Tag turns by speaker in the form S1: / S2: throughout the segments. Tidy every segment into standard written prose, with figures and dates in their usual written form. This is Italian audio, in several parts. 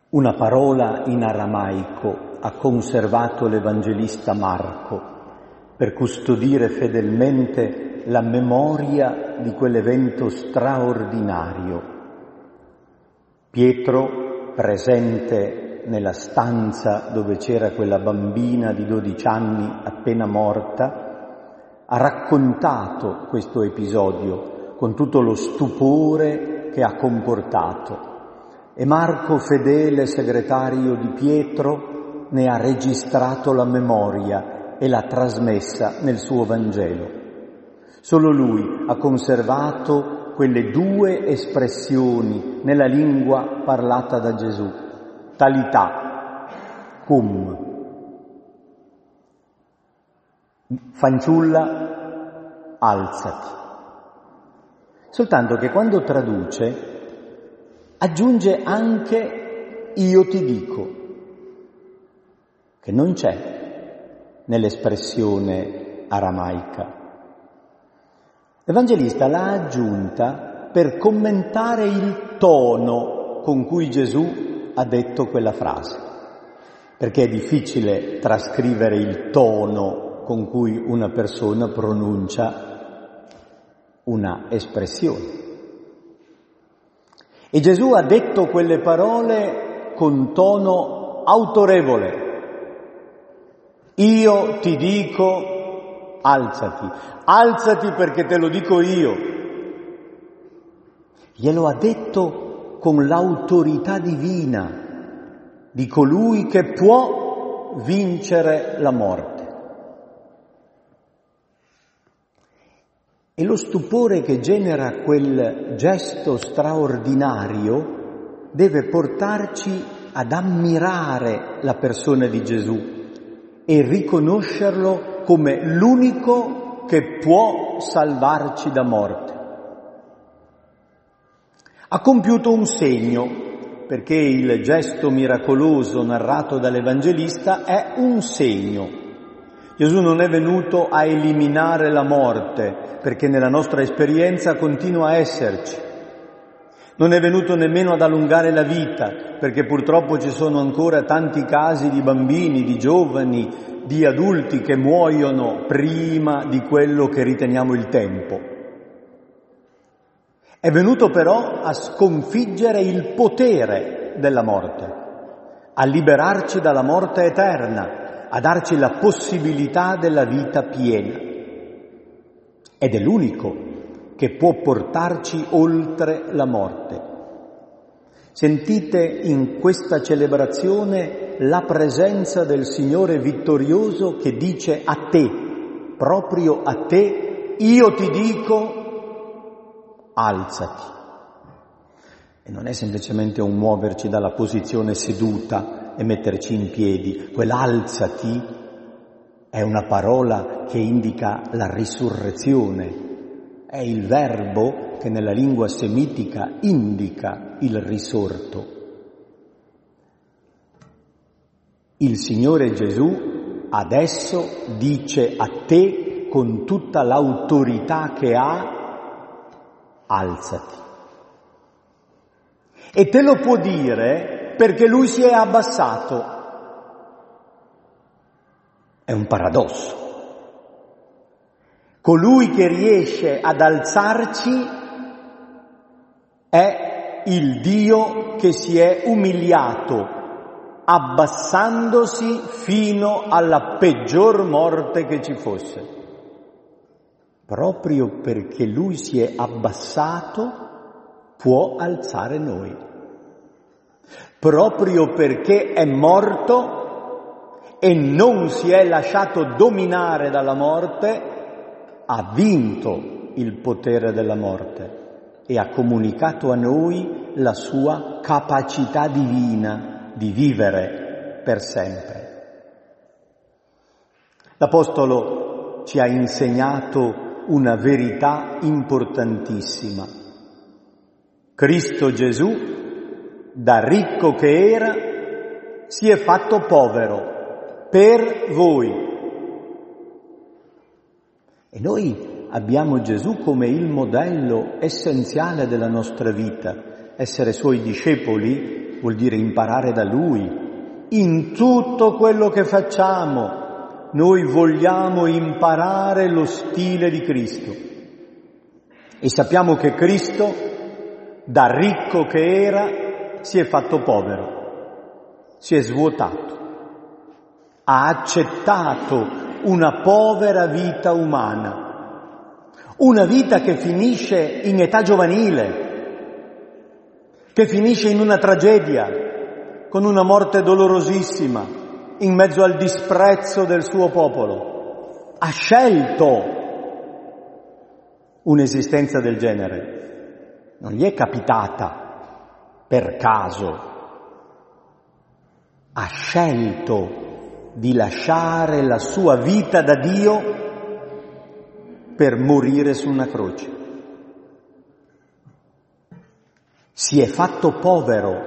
S1: Una parola in aramaico ha conservato l'Evangelista Marco per custodire fedelmente la memoria di quell'evento straordinario. Pietro, presente nella stanza dove c'era quella bambina di 12 anni appena morta, ha raccontato questo episodio con tutto lo stupore che ha comportato. E Marco, fedele segretario di Pietro, ne ha registrato la memoria e l'ha trasmessa nel suo Vangelo. Solo lui ha conservato quelle due espressioni nella lingua parlata da Gesù: talità, cum. Fanciulla, alzati. Soltanto che quando traduce aggiunge anche io ti dico, che non c'è nell'espressione aramaica. L'Evangelista l'ha aggiunta per commentare il tono con cui Gesù ha detto quella frase, perché è difficile trascrivere il tono con cui una persona pronuncia una espressione. E Gesù ha detto quelle parole con tono autorevole. Io ti dico, alzati. Alzati perché te lo dico io. Glielo ha detto con l'autorità divina di colui che può vincere la morte. E lo stupore che genera quel gesto straordinario deve portarci ad ammirare la persona di Gesù e riconoscerlo come l'unico che può salvarci da morte. Ha compiuto un segno, perché il gesto miracoloso narrato dall'Evangelista è un segno. Gesù non è venuto a eliminare la morte, perché nella nostra esperienza continua a esserci. Non è venuto nemmeno ad allungare la vita, perché purtroppo ci sono ancora tanti casi di bambini, di giovani, di adulti che muoiono prima di quello che riteniamo il tempo. È venuto però a sconfiggere il potere della morte, a liberarci dalla morte eterna, a darci la possibilità della vita piena. Ed è l'unico che può portarci oltre la morte. Sentite in questa celebrazione la presenza del Signore vittorioso che dice a te, proprio a te, io ti dico, alzati. E non è semplicemente un muoverci dalla posizione seduta e metterci in piedi. Quell'alzati è una parola che indica la risurrezione. È il verbo che nella lingua semitica indica il risorto. Il Signore Gesù adesso dice a te con tutta l'autorità che ha, alzati. E te lo può dire perché Lui si è abbassato. È un paradosso. Colui che riesce ad alzarci è il Dio che si è umiliato, abbassandosi fino alla peggior morte che ci fosse. Proprio perché Lui si è abbassato, può alzare noi. Proprio perché è morto e non si è lasciato dominare dalla morte, ha vinto il potere della morte e ha comunicato a noi la sua capacità divina di vivere per sempre. L'Apostolo ci ha insegnato una verità importantissima. Cristo Gesù, da ricco che era, si è fatto povero per voi. E noi abbiamo Gesù come il modello essenziale della nostra vita. Essere Suoi discepoli vuol dire imparare da Lui. In tutto quello che facciamo, noi vogliamo imparare lo stile di Cristo. E sappiamo che Cristo, da ricco che era, si è fatto povero, si è svuotato, ha accettato una povera vita umana. Una vita che finisce in età giovanile, che finisce in una tragedia, con una morte dolorosissima, in mezzo al disprezzo del suo popolo. Ha scelto un'esistenza del genere. Non gli è capitata per caso. Ha scelto di lasciare la sua vita da Dio per morire su una croce. Si è fatto povero,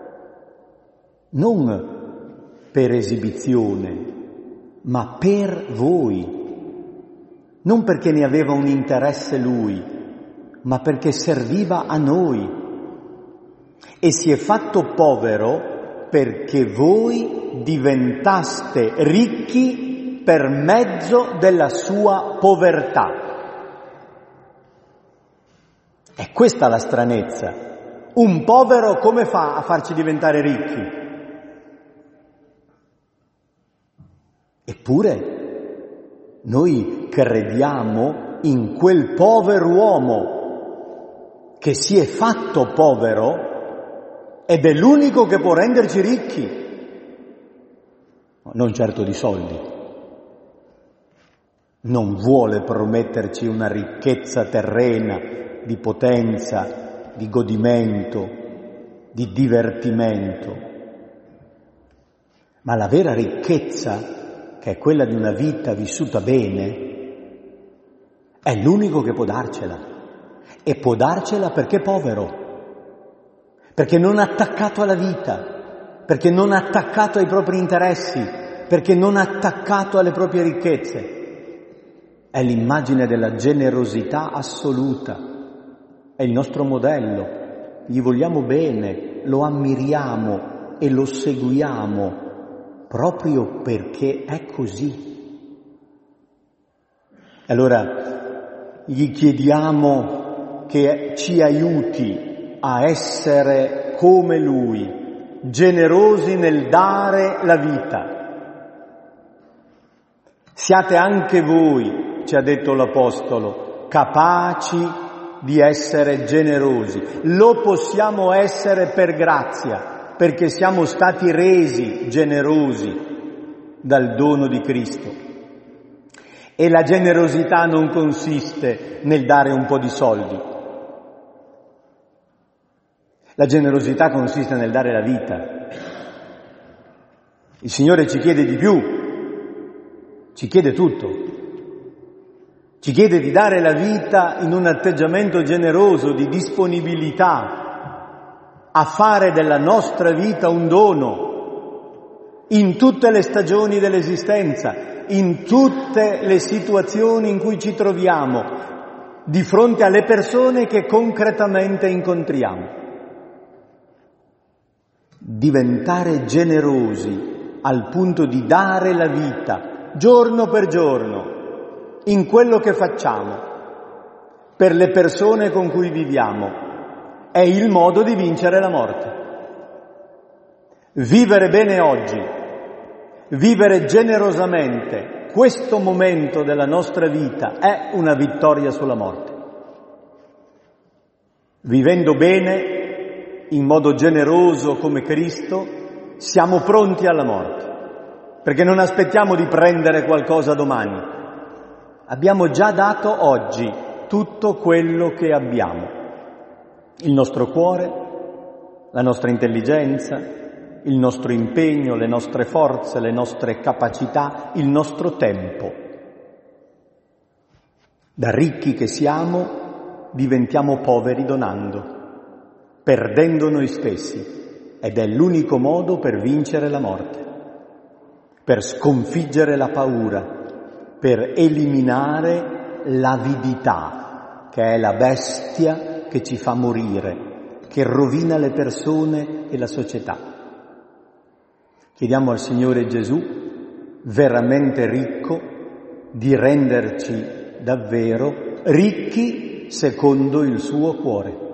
S1: non per esibizione, ma per voi. Non perché ne aveva un interesse lui, ma perché serviva a noi. E si è fatto povero perché voi diventaste ricchi per mezzo della sua povertà. È questa la stranezza. Un povero come fa a farci diventare ricchi? Eppure noi crediamo in quel pover'uomo che si è fatto povero ed è l'unico che può renderci ricchi. Non certo di soldi. Non vuole prometterci una ricchezza terrena di potenza, di godimento, di divertimento. Ma la vera ricchezza, che è quella di una vita vissuta bene, è l'unico che può darcela. E può darcela perché è povero, perché non è attaccato alla vita, perché non è attaccato ai propri interessi, perché non è attaccato alle proprie ricchezze. È l'immagine della generosità assoluta, è il nostro modello, gli vogliamo bene, lo ammiriamo e lo seguiamo proprio perché è così. Allora gli chiediamo che ci aiuti a essere come Lui, generosi nel dare la vita. Siate anche voi, ci ha detto l'Apostolo, capaci di essere generosi. Lo possiamo essere per grazia, perché siamo stati resi generosi dal dono di Cristo. E la generosità non consiste nel dare un po' di soldi. La generosità consiste nel dare la vita. Il Signore ci chiede di più, ci chiede tutto. Ci chiede di dare la vita in un atteggiamento generoso, di disponibilità, a fare della nostra vita un dono, in tutte le stagioni dell'esistenza, in tutte le situazioni in cui ci troviamo, di fronte alle persone che concretamente incontriamo. Diventare generosi al punto di dare la vita, giorno per giorno, in quello che facciamo, per le persone con cui viviamo, è il modo di vincere la morte. Vivere bene oggi, vivere generosamente questo momento della nostra vita è una vittoria sulla morte. Vivendo bene, in modo generoso come Cristo, siamo pronti alla morte, perché non aspettiamo di prendere qualcosa domani. Abbiamo già dato oggi tutto quello che abbiamo. Il nostro cuore, la nostra intelligenza, il nostro impegno, le nostre forze, le nostre capacità, il nostro tempo. Da ricchi che siamo, diventiamo poveri donando, perdendo noi stessi, ed è l'unico modo per vincere la morte, per sconfiggere la paura, per eliminare l'avidità, che è la bestia che ci fa morire, che rovina le persone e la società. Chiediamo al Signore Gesù, veramente ricco, di renderci davvero ricchi secondo il suo cuore.